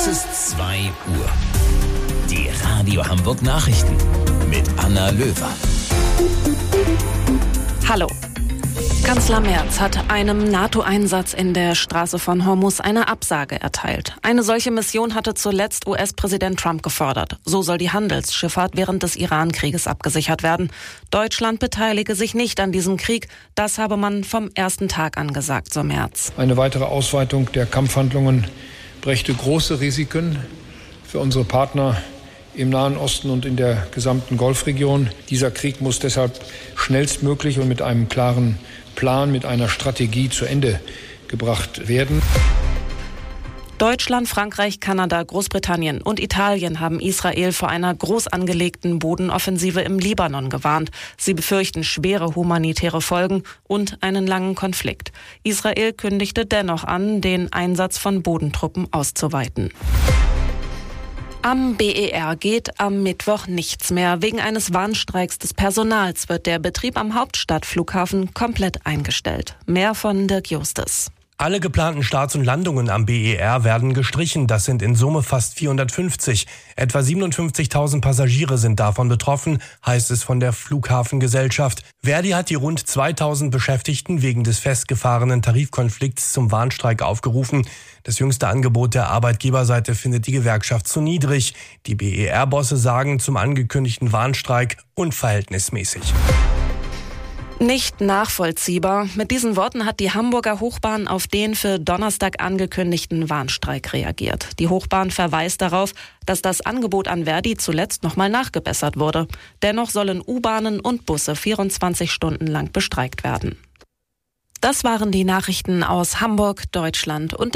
Es ist 2 Uhr. Die Radio Hamburg Nachrichten mit Anna Löwer. Hallo. Kanzler Merz hat einem NATO-Einsatz in der Straße von Hormuz eine Absage erteilt. Eine solche Mission hatte zuletzt US-Präsident Trump gefordert. So soll die Handelsschifffahrt während des Iran-Krieges abgesichert werden. Deutschland beteilige sich nicht an diesem Krieg. Das habe man vom ersten Tag an gesagt, so Merz. Eine weitere Ausweitung der Kampfhandlungen brächte große Risiken für unsere Partner im Nahen Osten und in der gesamten Golfregion. Dieser Krieg muss deshalb schnellstmöglich und mit einem klaren Plan, mit einer Strategie zu Ende gebracht werden. Deutschland, Frankreich, Kanada, Großbritannien und Italien haben Israel vor einer groß angelegten Bodenoffensive im Libanon gewarnt. Sie befürchten schwere humanitäre Folgen und einen langen Konflikt. Israel kündigte dennoch an, den Einsatz von Bodentruppen auszuweiten. Am BER geht am Mittwoch nichts mehr. Wegen eines Warnstreiks des Personals wird der Betrieb am Hauptstadtflughafen komplett eingestellt. Mehr von Dirk Justus. Alle geplanten Starts und Landungen am BER werden gestrichen. Das sind in Summe fast 450. Etwa 57.000 Passagiere sind davon betroffen, heißt es von der Flughafengesellschaft. Verdi hat die rund 2.000 Beschäftigten wegen des festgefahrenen Tarifkonflikts zum Warnstreik aufgerufen. Das jüngste Angebot der Arbeitgeberseite findet die Gewerkschaft zu niedrig. Die BER-Bosse sagen zum angekündigten Warnstreik unverhältnismäßig. Nicht nachvollziehbar. Mit diesen Worten hat die Hamburger Hochbahn auf den für Donnerstag angekündigten Warnstreik reagiert. Die Hochbahn verweist darauf, dass das Angebot an Verdi zuletzt nochmal nachgebessert wurde. Dennoch sollen U-Bahnen und Busse 24 Stunden lang bestreikt werden. Das waren die Nachrichten aus Hamburg, Deutschland und